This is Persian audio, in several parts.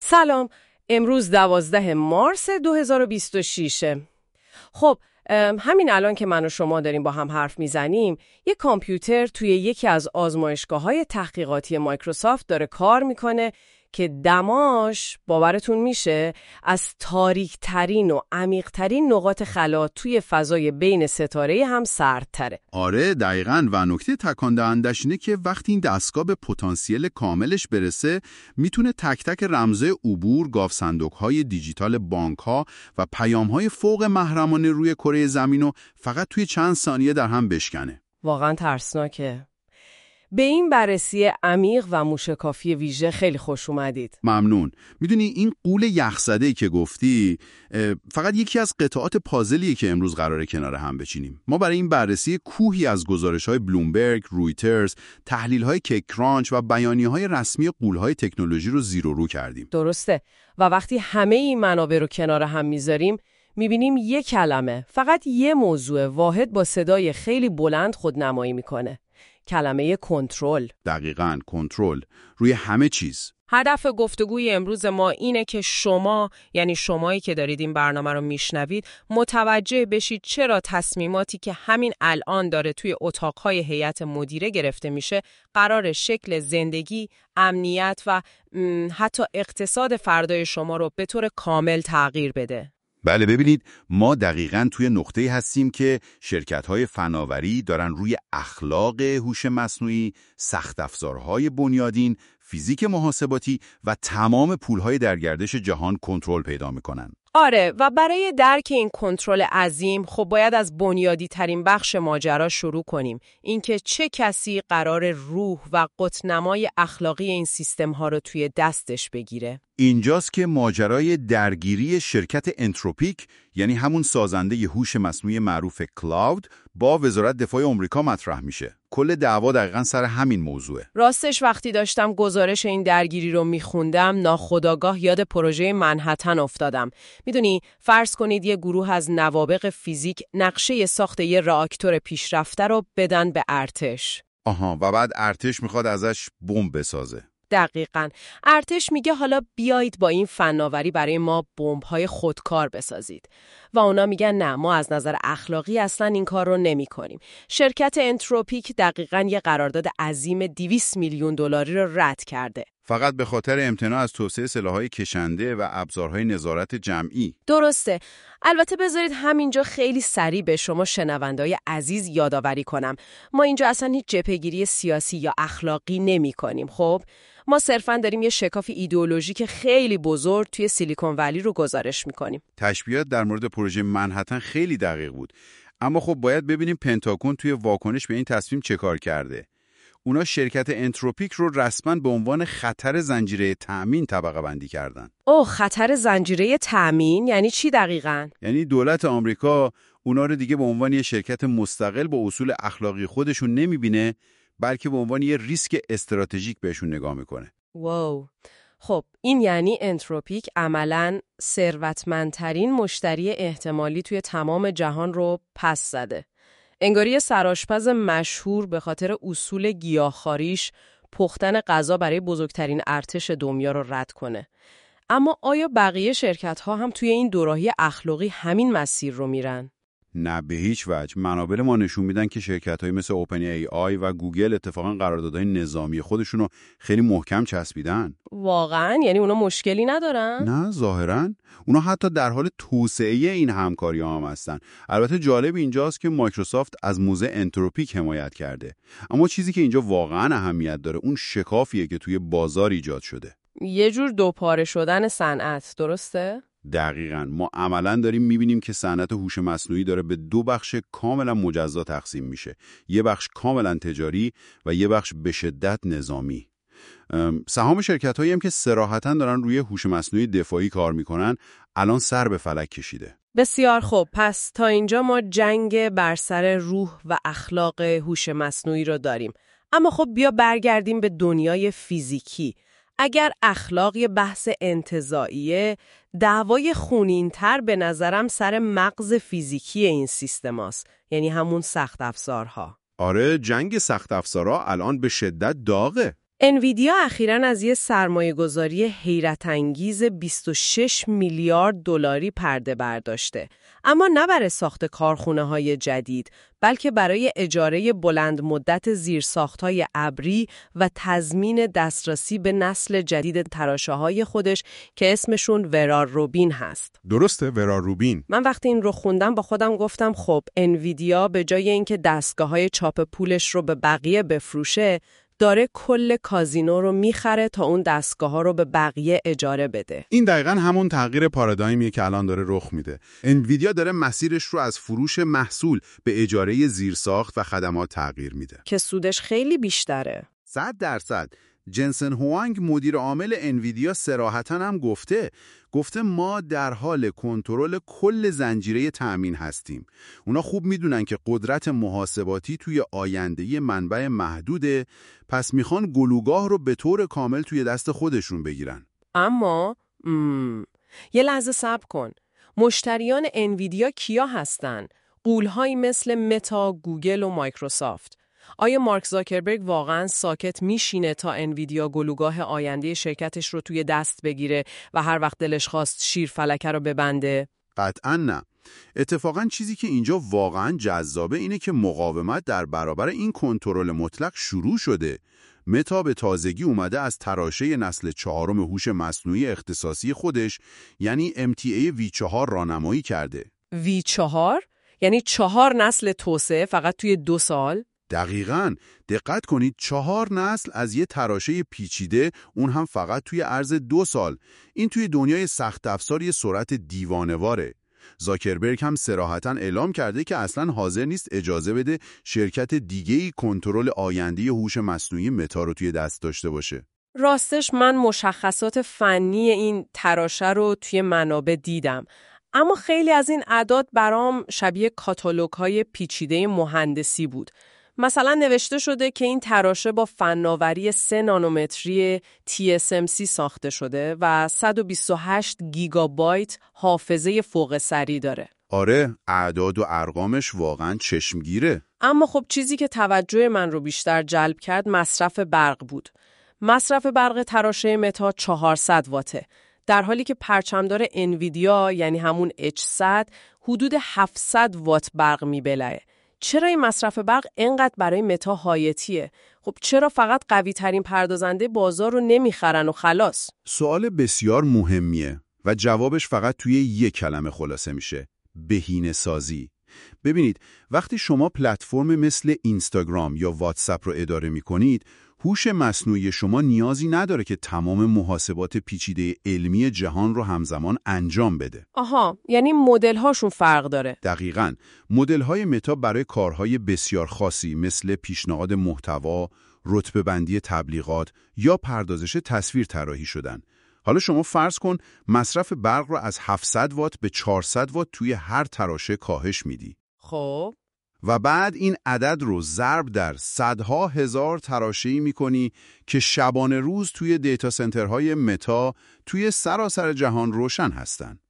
سلام، امروز 12 مارس 2026. خب، همین الان که من و شما داریم با هم حرف میزنیم، یک کامپیوتر توی یکی از آزمایشگاه‌های تحقیقاتی مایکروسافت داره کار میکنه که دماش، باورتون میشه، از تاریک‌ترین و عمیق‌ترین نقاط خلا توی فضای بین ستاره هم سردتره. آره دقیقاً، و نکته تکان دهندش اینه که وقتی این دستگاه به پتانسیل کاملش برسه میتونه تک تک رمزهای عبور، گاوصندوق‌های دیجیتال بانک‌ها و پیام‌های فوق محرمانه روی کره زمین رو فقط توی چند ثانیه در هم بشکنه. واقعاً ترسناکه. به این بررسی عمیق و موشکافی ویژه خیلی خوش اومدید. ممنون. میدونی این غول یخزده‌ای که گفتی فقط یکی از قطعات پازلیه که امروز قراره کنار هم بچینیم. ما برای این بررسی کوهی از گزارش‌های بلومبرگ، رویترز، تحلیل‌های کیک کرانچ و بیانیه‌های رسمی غول‌های تکنولوژی رو زیر و رو کردیم. درسته. و وقتی همه این منابع رو کنار هم میذاریم، میبینیم یک کلمه، فقط یه موضوع واحد با صدای خیلی بلند خودنمایی میکنه. کلمه کنترل. دقیقاً، کنترل روی همه چیز. هدف گفتگوی امروز ما اینه که شما، یعنی شمایی که دارید این برنامه رو میشنوید، متوجه بشید چرا تصمیماتی که همین الان داره توی اتاقهای هیئت مدیره گرفته میشه، قرار شکل زندگی، امنیت و حتی اقتصاد فردای شما رو به طور کامل تغییر بده. بله، ببینید ما دقیقاً توی نقطه‌ای هستیم که شرکت‌های فناوری دارن روی اخلاق هوش مصنوعی، سخت افزارهای بنیادین، فیزیک محاسباتی و تمام پول‌های در گردش جهان کنترل پیدا می‌کنن. آره، و برای درک این کنترل عظیم خب باید از بنیادی ترین بخش ماجرا شروع کنیم. اینکه چه کسی قرار روح و قطب‌نمای اخلاقی این سیستم‌ها رو توی دستش بگیره. اینجاست که ماجرای درگیری شرکت انتروپیک، یعنی همون سازنده هوش مصنوعی معروف کلاود، با وزارت دفاع آمریکا مطرح میشه. کل دعوا دقیقاً سر همین موضوعه. راستش وقتی داشتم گزارش این درگیری رو میخوندم، ناخودآگاه یاد پروژه منهتن افتادم. میدونی، فرض کنید یه گروه از نوابغ فیزیک نقشه ساخت یه راکتور پیشرفته رو بدن به ارتش. آها، و بعد ارتش میخواد ازش بمب بسازه. دقیقاً. ارتش میگه حالا بیایید با این فناوری برای ما بمب‌های خودکار بسازید. و اونا میگن نه، ما از نظر اخلاقی اصلاً این کار رو نمی کنیم. شرکت انتروپیک دقیقاً یه قرارداد عظیم 200 میلیون دلاری رو رد کرده. فقط به خاطر امتناع از توسعه سلاح‌های کشنده و ابزارهای نظارت جمعی. درسته. البته بذارید همینجا خیلی سریع به شما شنونده‌های عزیز یادآوری کنم. ما اینجا اصلا هیچ جبهه‌گیری سیاسی یا اخلاقی نمی کنیم. خب، ما صرفاً داریم یه شکاف ایدئولوژیک خیلی بزرگ توی سیلیکون ولی رو گزارش می‌کنیم. تشبیهات در مورد پروژه منهتن خیلی دقیق بود. اما خب باید ببینیم پنتاگون توی واکنش به این تصمیم چه کار کرده. اونا شرکت انتروپیک رو رسما به عنوان خطر زنجیره تأمین طبقه بندی کردن. اوه، خطر زنجیره تأمین یعنی چی دقیقاً؟ یعنی دولت آمریکا اونا رو دیگه به عنوان یه شرکت مستقل با اصول اخلاقی خودشون نمیبینه، بلکه به عنوان یه ریسک استراتژیک بهشون نگاه میکنه. واو. خب این یعنی انتروپیک عملاً ثروتمندترین مشتری احتمالی توی تمام جهان رو پس زده. انگاری سرآشپز مشهور به خاطر اصول گیاهخواریش پختن غذا برای بزرگترین ارتش دنیا رو رد کنه. اما آیا بقیه شرکت‌ها هم توی این دوراهی اخلاقی همین مسیر رو میرن؟ نه، به هیچ وجه. منابع ما نشون میدن که شرکت‌های مثل اوپن ای آی و گوگل اتفاقاً قراردادهای نظامی خودشونو خیلی محکم چسبیدن. واقعاً؟ یعنی اونا مشکلی ندارن؟ نه، ظاهراً اونا حتی در حال توسعه این همکاری‌ها هم هستن. البته جالب اینجاست که مایکروسافت از موزه انتروپیک حمایت کرده. اما چیزی که اینجا واقعاً اهمیت داره اون شکافیه که توی بازار ایجاد شده. یه جور دوپاره شدن صنعت، درسته؟ دقیقاً. ما عملاً داریم می‌بینیم که صنعت هوش مصنوعی داره به دو بخش کاملاً مجزا تقسیم میشه. یه بخش کاملاً تجاری و یه بخش به شدت نظامی. سهام شرکت‌هایی هم که صراحتاً دارن روی هوش مصنوعی دفاعی کار میکنن الان سر به فلک کشیده. بسیار خوب. پس تا اینجا ما جنگ بر سر روح و اخلاق هوش مصنوعی رو داریم. اما خب بیا برگردیم به دنیای فیزیکی. اگر اخلاق یه بحث انتزاعیه، دعوای خونین‌تر به نظرم سر مغز فیزیکی این سیستم هست. یعنی همون سخت افزارها. آره، جنگ سخت افزارها الان به شدت داغه. انویدیا اخیراً از یه سرمایه‌گذاری حیرت انگیز 26 میلیارد دلاری پرده برداشته، اما نه برای ساخت کارخونه‌های جدید، بلکه برای اجاره بلند مدت زیرساخت‌های ابری و تضمین دسترسی به نسل جدید تراشه‌های خودش که اسمشون ورار روبین هست. درسته، ورار روبین. من وقتی این رو خوندم با خودم گفتم خب انویدیا به جای اینکه دستگاه‌های چاپ پولش رو به بقیه بفروشه، داره کل کازینو رو میخره تا اون دستگاه‌ها رو به بقیه اجاره بده. این دقیقاً همون تغییر پارادایمیه که الان داره رخ میده. انویدیا داره مسیرش رو از فروش محصول به اجاره زیرساخت و خدمات تغییر میده که سودش خیلی بیشتره. 100%. جنسن هوانگ مدیر عامل انویدیا صراحتاً هم گفته ما در حال کنترل کل زنجیره تأمین هستیم. اونا خوب میدونن که قدرت محاسباتی توی آینده منبع محدوده، پس میخوان گلوگاه رو به طور کامل توی دست خودشون بگیرن. اما یه لحظه صبر کن. مشتریان انویدیا کیا هستن؟ غول‌هایی مثل متا، گوگل و مایکروسافت. آیا مارک زاکربرگ واقعاً ساکت میشینه تا انویدیا گلوگاه آینده شرکتش رو توی دست بگیره و هر وقت دلش خواست شیر فلکه رو ببنده؟ قطعاً نه. اتفاقاً چیزی که اینجا واقعاً جذابه اینه که مقاومت در برابر این کنترل مطلق شروع شده. متا به تازگی اومده از تراشه نسل 4 هوش مصنوعی اختصاصی خودش یعنی MTA V4 رانمایی کرده. V4؟ یعنی 4 نسل توسعه فقط توی 2 سال؟ دقیقاً. دقت کنید 4 نسل از یه تراشه پیچیده، اون هم فقط توی عرض 2 سال. این توی دنیای سخت افزار یه سرعت دیوانه‌واره. زاکربرگ هم صراحتاً اعلام کرده که اصلاً حاضر نیست اجازه بده شرکت دیگه‌ای کنترل آینده هوش مصنوعی متا رو توی دست داشته باشه. راستش من مشخصات فنی این تراشه رو توی منابع دیدم. اما خیلی از این اعداد برام شبیه کاتالوگ‌های پیچیده مهندسی بود. مثلا نوشته شده که این تراشه با فناوری 3 نانومتری TSMC ساخته شده و 128 گیگابایت حافظه فوق سری داره. آره، اعداد و ارقامش واقعاً چشمگیره. اما خب چیزی که توجه من رو بیشتر جلب کرد مصرف برق بود. مصرف برق تراشه متا 400 واته. در حالی که پرچمدار انویدیا یعنی همون H100 حدود 700 وات برق میبلعه. چرا این مصرف برق اینقدر برای متا حیاتیه؟ خب چرا فقط قوی ترین پردازنده بازار رو نمیخرن و خلاص؟ سوال بسیار مهمیه و جوابش فقط توی یک کلمه خلاصه میشه: بهینه‌سازی. ببینید، وقتی شما پلتفرم مثل اینستاگرام یا واتساپ رو اداره میکنید، هوش مصنوعی شما نیازی نداره که تمام محاسبات پیچیده علمی جهان رو همزمان انجام بده. آها، یعنی مدل‌هاشون فرق داره. دقیقاً. مدل‌های متا برای کارهای بسیار خاصی مثل پیشنهاد محتوا، رتبه‌بندی تبلیغات یا پردازش تصویر طراحی شدن. حالا شما فرض کن مصرف برق رو از 700 وات به 400 وات توی هر تراشه کاهش میدی. خب و بعد این عدد رو ضرب در صدها هزار تراشه‌ای می‌کنی که شبانه روز توی دیتا سنترهای متا توی سراسر جهان روشن هستن.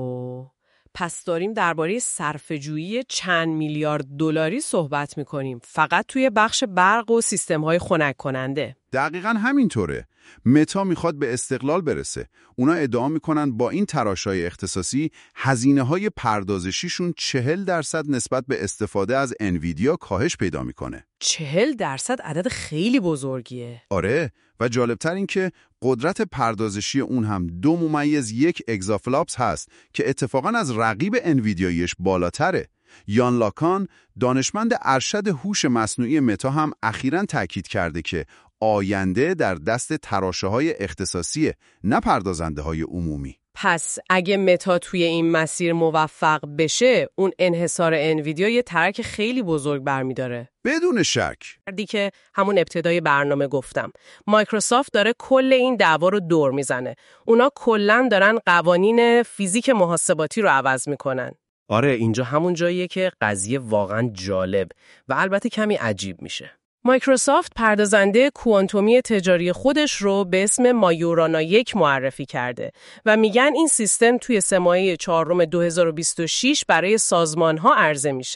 پس داریم درباره صرفه‌جویی چند میلیارد دلاری صحبت می‌کنیم فقط توی بخش برق و سیستم‌های خنک کننده. دقیقاً همینطوره. متا میخواد به استقلال برسه. اونا ادعا میکنن با این تراشه‌های اختصاصی هزینه‌های پردازشیشون 40% نسبت به استفاده از انویدیا کاهش پیدا میکنه. 40% عدد خیلی بزرگیه. آره، و جالبتر این که قدرت پردازشی اون هم 2.1 اگزافلاپس هست که اتفاقاً از رقیب انویدیایش بالاتره. یان لاکان، دانشمند ارشد هوش مصنوعی متا، هم اخیراً تاکید کرده که آینده در دست تراشه‌های اختصاصیه، نه پردازنده‌های عمومی. پس اگه متا توی این مسیر موفق بشه، اون انحصار انویدیا یه ترک خیلی بزرگ برمی‌داره. بدون شک. که همون ابتدای برنامه گفتم. مایکروسافت داره کل این دعوا رو دور میزنه. اونا کلاً دارن قوانین فیزیک محاسباتی رو عوض میکنن. آره، اینجا همون جاییه که قضیه واقعاً جالب و البته کمی عجیب میشه. مایکروسافت پردازنده کوانتومی تجاری خودش رو به اسم ماجورانا 1 معرفی کرده و میگن این سیستم توی 3 ماهه 4 2026 برای سازمان‌ها عرضه میشه.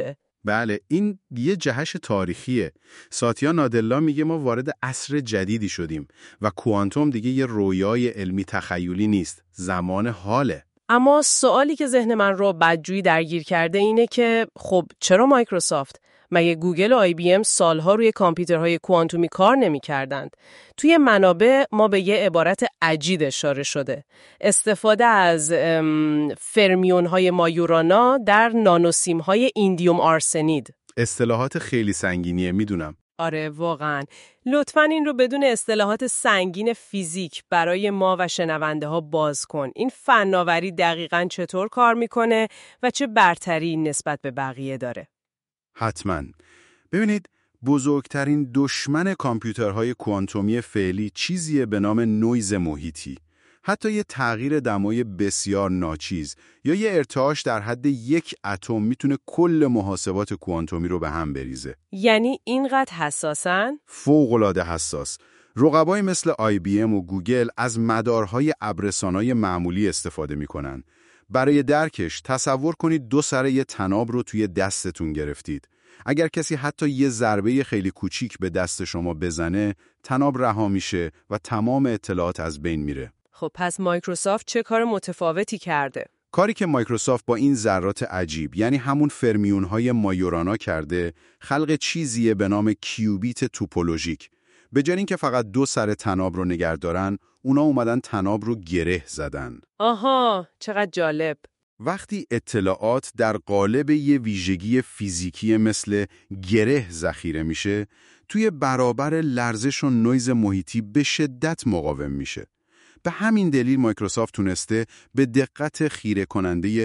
بله، این یه جهش تاریخیه. ساتیا نادلا میگه ما وارد عصر جدیدی شدیم و کوانتوم دیگه یه رویای علمی تخیلی نیست، زمان حاله. اما سوالی که ذهن من رو بدجوری درگیر کرده اینه که خب چرا مایکروسافت؟ مگه گوگل و آی بی ام سالها روی کامپیوترهای کوانتومی کار نمی‌کردند؟ توی منابع ما به یه عبارت عجیب اشاره شده. استفاده از فرمیون‌های ماجورانا در نانوسیم‌های ایندیوم آرسنید. اصطلاحات خیلی سنگینیه، میدونم. آره واقعاً. لطفاً این رو بدون اصطلاحات سنگین فیزیک برای ما و شنونده ها باز کن. این فناوری دقیقاً چطور کار میکنه و چه برتری نسبت به بقیه داره؟ حتماً. ببینید، بزرگترین دشمن کامپیوترهای کوانتومی فعلی چیزیه به نام نویز محیطی. حتی یه تغییر دمای بسیار ناچیز یا یه ارتعاش در حد 1 اتم میتونه کل محاسبات کوانتومی رو به هم بریزه. یعنی اینقدر حساسن؟ فوق‌العاده حساس. رقبای مثل آی بی ام و گوگل از مدارهای ابرسانای معمولی استفاده میکنن. برای درکش تصور کنید 2 سر یه طناب رو توی دستتون گرفتید. اگر کسی حتی یه ضربه خیلی کوچیک به دست شما بزنه، طناب رها میشه و تمام اطلاعات از بین میره. خب پس مایکروسافت چه کار متفاوتی کرده؟ کاری که مایکروسافت با این ذرات عجیب، یعنی همون فرمیون‌های ماجورانا کرده، خلق چیزیه به نام کیوبیت توپولوژیک. به جای اینکه فقط 2 سر طناب رو نگه دارن، اونا اومدن طناب رو گره زدن. آها، چقدر جالب. وقتی اطلاعات در قالب یه ویژگی فیزیکی مثل گره ذخیره میشه، توی برابر لرزش و نویز محیطی به شدت مقاوم میشه. به همین دلیل مایکروسافت تونسته به دقت خیره کننده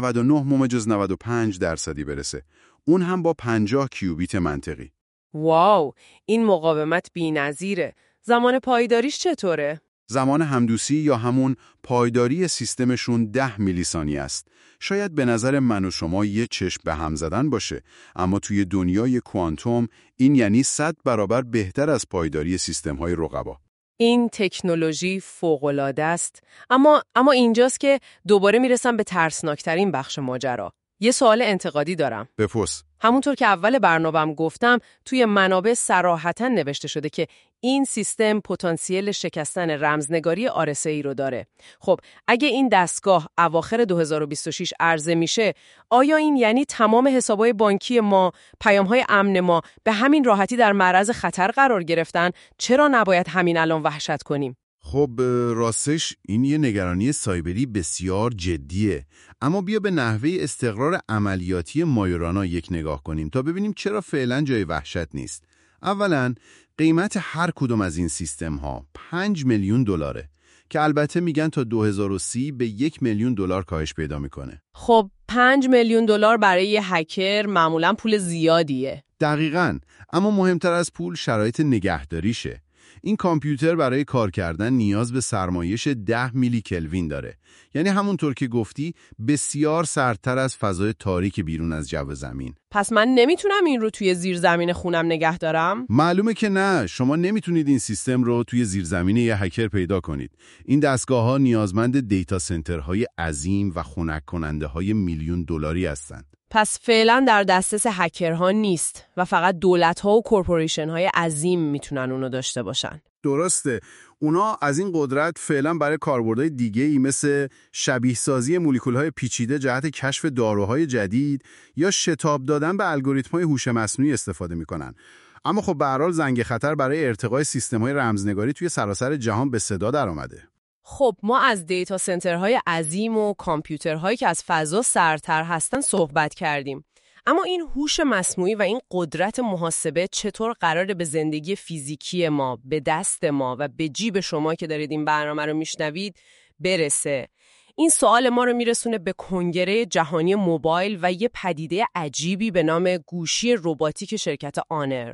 99.95% برسه. اون هم با 50 کیوبیت منطقی. واو، این مقاومت بی‌نظیره. زمان پایداریش چطوره؟ زمان همدوسی یا همون پایداری سیستمشون 10 میلی ثانیه است. شاید به نظر من و شما یه چشم به هم زدن باشه، اما توی دنیای کوانتوم این یعنی 100 برابر بهتر از پایداری سیستم‌های رقبا. این تکنولوژی فوق‌العاده است. اما اینجاست که دوباره میرسم به ترسناکترین بخش ماجرا. یه سوال انتقادی دارم. بپرس. همونطور که اول برنامه‌ام گفتم، توی منابع صراحتاً نوشته شده که این سیستم پتانسیل شکستن رمزنگاری RSA رو داره. خب، اگه این دستگاه اواخر 2026 عرضه میشه، آیا این یعنی تمام حسابای بانکی ما، پیام‌های امن ما به همین راحتی در معرض خطر قرار گرفتن؟ چرا نباید همین الان وحشت کنیم؟ خب راستش این یه نگرانی سایبری بسیار جدیه، اما بیا به نحوه استقرار عملیاتی ماجورانا یک نگاه کنیم تا ببینیم چرا فعلا جای وحشت نیست. اولا قیمت هر کدوم از این سیستم ها 5 میلیون دلاره که البته میگن تا 2030 به 1 میلیون دلار کاهش پیدا میکنه. خب 5 میلیون دلار برای یه هکر معمولاً پول زیادیه. دقیقاً، اما مهمتر از پول شرایط نگهداریشه. این کامپیوتر برای کار کردن نیاز به سرمایش 10 میلی کلوین داره. یعنی همونطور که گفتی بسیار سردتر از فضای تاریک بیرون از جو زمین. پس من نمیتونم این رو توی زیرزمین خونم نگه دارم؟ معلومه که نه، شما نمیتونید این سیستم رو توی زیرزمین یه هکر پیدا کنید. این دستگاه‌ها نیازمند دیتا سنترهای عظیم و خنک کننده های میلیون دلاری هستند. پس فعلا در دسترس هکرها نیست و فقط دولت‌ها و کورپوریشن‌های عظیم میتونن اونو داشته باشن. درسته. اونا از این قدرت فعلا برای کاربردهای دیگه‌ای مثل شبیه سازی مولکول‌های پیچیده جهت کشف داروهای جدید یا شتاب دادن به الگوریتم‌های هوش مصنوعی استفاده می‌کنن. اما خب به هر حال زنگ خطر برای ارتقای سیستم‌های رمزنگاری توی سراسر جهان به صدا درآمده. خب ما از دیتا سنترهای عظیم و کامپیوترهایی که از فضا سرتر هستن صحبت کردیم. اما این هوش مصنوعی و این قدرت محاسبه چطور قراره به زندگی فیزیکی ما، به دست ما و به جیب شما که دارید این برنامه رو میشنوید برسه؟ این سوال ما رو میرسونه به کنگره جهانی موبایل و یه پدیده عجیبی به نام گوشی رباتیک شرکت آنر.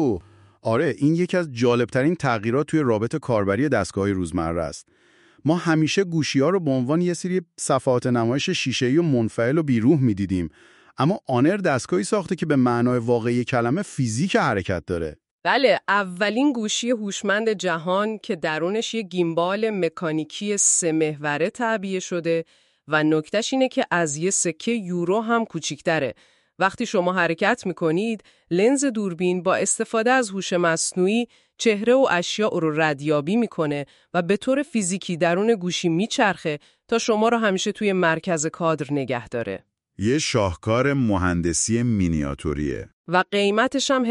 آره، این یکی از جالبترین تغییرات توی رابط کاربری دستگاه‌های روزمره است. ما همیشه گوشی‌ها رو به عنوان یه سری صفحات نمایش شیشه‌ای و منفعل و بیروح می‌دیدیم، اما آنر دستگاهی ساخته که به معنای واقعی کلمه فیزیک حرکت داره. بله، اولین گوشی هوشمند جهان که درونش یه گیمبال مکانیکی 3 محوره تعبیه شده و نکتهش اینه که از یه سکه یورو هم کوچیک‌تره وقتی شما حرکت میکنید، لنز دوربین با استفاده از هوش مصنوعی چهره و اشیاء رو ردیابی میکنه و به طور فیزیکی درون گوشی میچرخه تا شما رو همیشه توی مرکز کادر نگه داره. یه شاهکار مهندسی مینیاتوریه. و قیمتش هم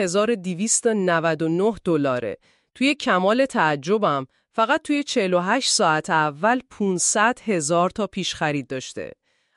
$1299. توی کمال تعجبم فقط توی 48 ساعت اول 500,000 تا پیش خرید داشته.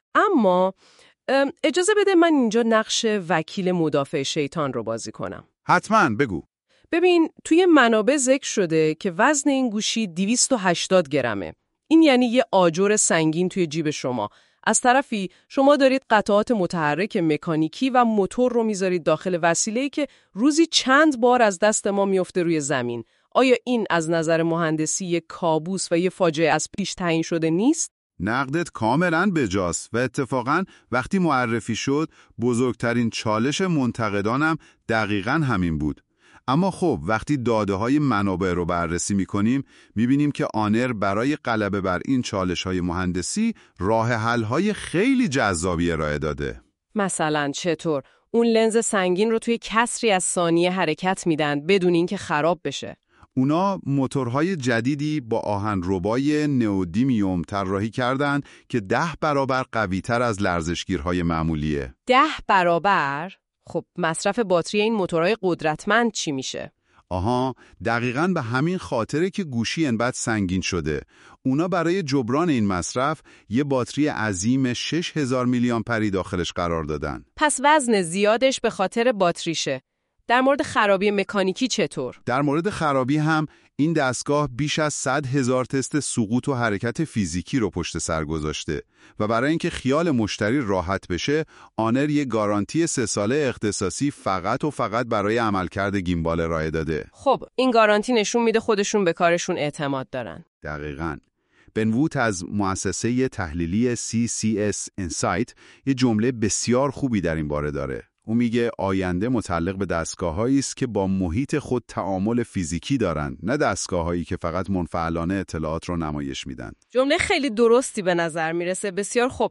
اما اجازه بده من اینجا نقش وکیل مدافع شیطان رو بازی کنم. حتما بگو. ببین، توی منابع ذکر شده که وزن این گوشی 280 گرمه. این یعنی یه آجر سنگین توی جیب شما. از طرفی شما دارید قطعات متحرک مکانیکی و موتور رو میذارید داخل وسیله‌ای که روزی چند بار از دست ما میفته روی زمین. آیا این از نظر مهندسی یک کابوس و یه فاجعه از پیش تعیین شده نیست؟ نقدت کاملاً بجاست و اتفاقاً وقتی معرفی شد بزرگترین چالش منتقدانم دقیقاً همین بود. اما خب وقتی داده‌های منابع رو بررسی می‌کنیم می‌بینیم که آنر برای غلبه بر این چالش‌های مهندسی راه حل‌های خیلی جذابی ارائه داده. مثلا چطور؟ اون لنز سنگین رو توی کسری از ثانیه حرکت میدن بدون اینکه خراب بشه. اونا موتورهای جدیدی با آهنربای نئودیمیوم طراحی کردن که 10 برابر قوی‌تر از لرزشگیرهای معمولیه. 10 برابر؟ خب مصرف باتری این موتورهای قدرتمند چی میشه؟ آها، دقیقاً به همین خاطره که گوشی انقدر سنگین شده. اونا برای جبران این مصرف یه باتری عظیم 6000 میلی آمپری داخلش قرار دادن. پس وزن زیادش به خاطر باتریشه. در مورد خرابی مکانیکی چطور؟ در مورد خرابی هم این دستگاه بیش از 100,000 تست سقوط و حرکت فیزیکی رو پشت سر گذاشته و برای اینکه خیال مشتری راحت بشه، آنر یه گارانتی 3 ساله اختصاصی فقط و فقط برای عملکرد گیمبال ارائه داده. خب این گارانتی نشون میده خودشون به کارشون اعتماد دارن. دقیقاً. بن ووت از مؤسسه تحلیلی CCS Insight یه جمله بسیار خوبی در این باره داره. اون میگه آینده متعلق به دستگاه‌هایی است که با محیط خود تعامل فیزیکی دارن، نه دستگاه‌هایی که فقط منفعلانه اطلاعات رو نمایش میدن. جمله خیلی درستی به نظر میرسه. بسیار خوب.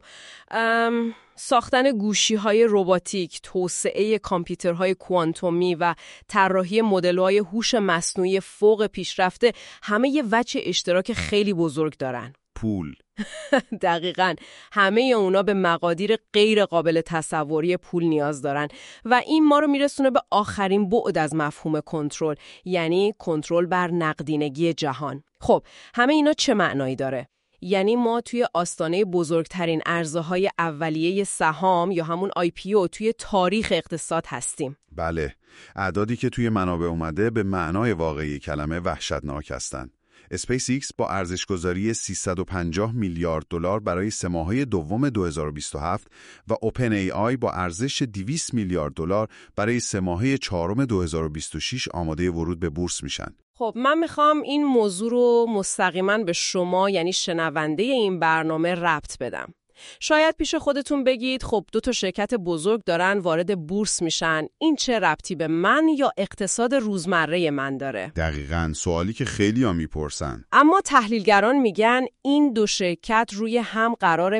ساختن گوشی‌های رباتیک، توسعه کامپیوترهای کوانتومی و طراحی مدل‌های هوش مصنوعی فوق پیشرفته همه یه وجه اشتراک خیلی بزرگ دارن. پول. دقیقاً. همه اونا به مقادیر غیر قابل تصوری پول نیاز دارن و این ما رو میرسونه به آخرین بعد از مفهوم کنترل، یعنی کنترل بر نقدینگی جهان. خب همه اینا چه معنایی داره؟ یعنی ما توی آستانه بزرگترین عرضه‌های اولیه سهام یا همون IPO توی تاریخ اقتصاد هستیم. بله، اعدادی که توی منابع اومده به معنای واقعی کلمه وحشتناک هستن. اسپیس ایکس با ارزش‌گذاری 350 میلیارد دلار برای 3 ماهه دوم 2027 و اوپن ای آی با ارزش 200 میلیارد دلار برای 3 ماهه چهارم 2026 آماده ورود به بورس میشن. خب من میخوام این موضوع رو مستقیما به شما یعنی شنونده این برنامه ربط بدم. شاید پیش خودتون بگید خب 2 شرکت بزرگ دارن وارد بورس میشن، این چه ربطی به من یا اقتصاد روزمره من داره؟ دقیقاً سوالی که خیلی‌ها میپرسن. اما تحلیلگران میگن این 2 شرکت روی هم قرار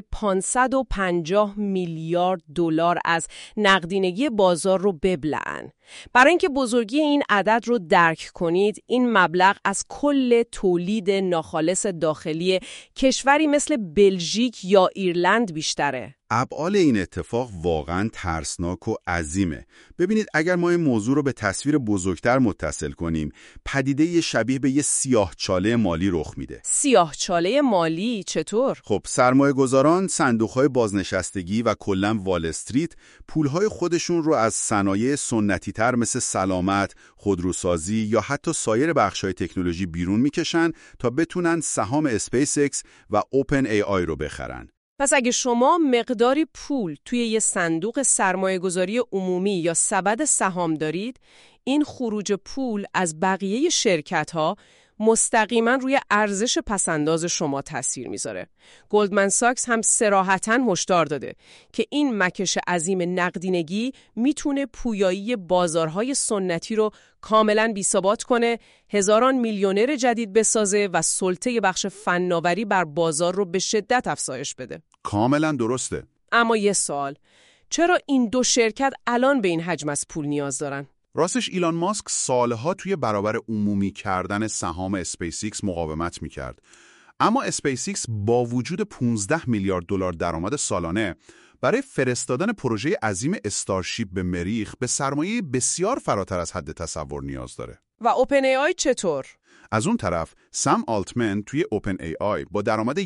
550 میلیارد دلار از نقدینگی بازار رو ببلعن. برای اینکه بزرگی این عدد رو درک کنید، این مبلغ از کل تولید ناخالص داخلی کشوری مثل بلژیک یا ایرلند بیشتره. ابعاد این اتفاق واقعاً ترسناک و عظیمه. ببینید اگر ما این موضوع رو به تصویر بزرگتر متصل کنیم، پدیده شبیه به یه سیاهچاله مالی رخ میده. سیاهچاله مالی چطور؟ خب سرمایه‌گذاران، صندوق‌های بازنشستگی و کلاً وال استریت پول‌های خودشون رو از صنایع سنتی‌تر مثل سلامت، خودروسازی یا حتی سایر بخش‌های تکنولوژی بیرون میکشن تا بتونن سهام اسپیس ایکس و اوپن ای آی رو بخرن. پس اگه شما مقداری پول توی یه صندوق سرمایه‌گذاری عمومی یا سبد سهام دارید، این خروج پول از بقیه شرکت‌ها مستقیما روی ارزش پسنداز شما تاثیر میذاره. گلدمن ساکس هم صراحتاً هشدار داده که این مکش عظیم نقدینگی میتونه پویایی بازارهای سنتی رو کاملاً بی‌ثبات کنه، هزاران میلیونر جدید بسازه و سلطه بخش فناوری بر بازار رو به شدت افزایش بده. کاملاً درسته. اما یه سوال، چرا این دو شرکت الان به این حجم از پول نیاز دارن؟ راستش ایلان ماسک سالها توی برابر عمومی کردن سهام اسپیس ایکس مقاومت میکرد. اما اسپیس ایکس با وجود 15 میلیارد دلار درآمد سالانه برای فرستادن پروژه عظیم استارشیپ به مریخ به سرمایه بسیار فراتر از حد تصور نیاز داره. و اوپن ای آی چطور؟ از اون طرف سم آلتمن توی اوپن ای آی با درآمد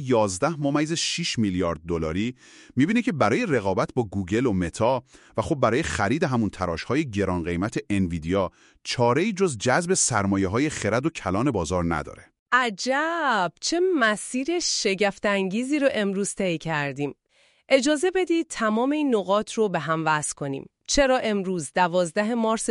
11.6 میلیارد دلاری میبینه که برای رقابت با گوگل و متا و خب برای خرید همون تراش‌های گران قیمت انویدیا چاره‌ای جز جذب سرمایه‌های خرد و کلان بازار نداره. عجب، چه مسیر شگفت‌انگیزی رو امروز طی کردیم. اجازه بدید تمام این نقاط رو به هم وصل کنیم. چرا امروز 12 مارس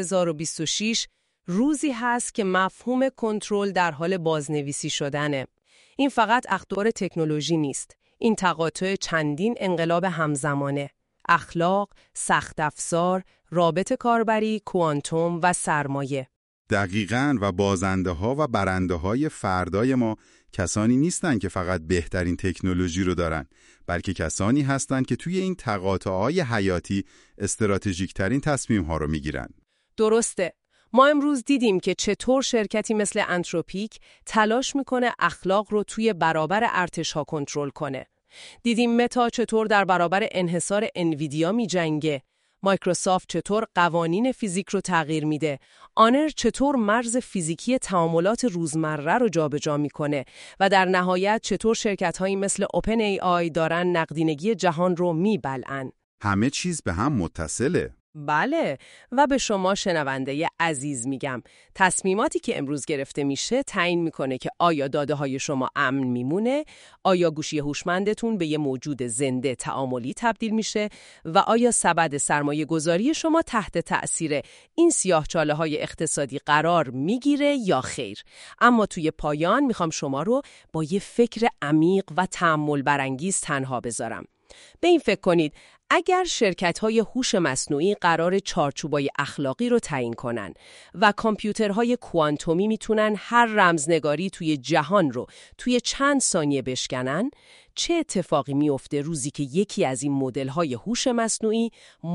2026 روزی هست که مفهوم کنترل در حال بازنویسی شدنه. این فقط اخبار تکنولوژی نیست. این تقاطع چندین انقلاب همزمانه. اخلاق، سخت افزار، رابط کاربری، کوانتوم و سرمایه. دقیقاً و بازنده ها و برنده های فردای ما کسانی نیستن که فقط بهترین تکنولوژی رو دارن، بلکه کسانی هستن که توی این تقاطع‌های حیاتی استراتژیک ترین تصمیم ها رو میگیرن. درسته. ما امروز دیدیم که چطور شرکتی مثل انتروپیک تلاش میکنه اخلاق رو توی برابر ارتش‌ها کنترل کنه. دیدیم متا چطور در برابر انحصار انویدیا میجنگه. مایکروسافت چطور قوانین فیزیک رو تغییر میده. آنر چطور مرز فیزیکی تعاملات روزمره رو جابجا میکنه و در نهایت چطور شرکت‌هایی مثل اوپن ای آی دارن نقدینگی جهان رو میبلعن. همه چیز به هم متصله. بله، و به شما شنونده عزیز میگم تصمیماتی که امروز گرفته میشه تعیین میکنه که آیا داده های شما امن میمونه، آیا گوشی هوشمندتون به یه موجود زنده تعاملی تبدیل میشه و آیا سبد سرمایه گذاری شما تحت تأثیر این سیاهچاله های اقتصادی قرار میگیره یا خیر. اما توی پایان میخوام شما رو با یه فکر عمیق و تأمل برانگیز تنها بذارم. به این فکر کنید اگر شرکت‌های هوش مصنوعی قرار چارچوبای اخلاقی رو تعیین کنن و کامپیوترهای کوانتومی میتونن هر رمزنگاری توی جهان رو توی چند ثانیه بشکنن، چه اتفاقی میفته روزی که یکی از این مدل‌های هوش مصنوعی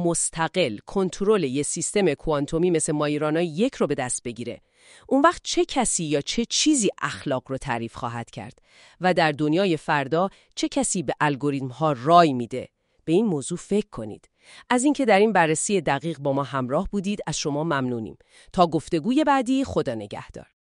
مستقل کنترل یه سیستم کوانتومی مثل مایرانا 1 رو به دست بگیره؟ اون وقت چه کسی یا چه چیزی اخلاق رو تعریف خواهد کرد و در دنیای فردا چه کسی به الگوریتم‌ها رای میده؟ به این موضوع فکر کنید. از اینکه در این بررسی دقیق با ما همراه بودید از شما ممنونیم. تا گفتگوی بعدی، خدا نگهدار.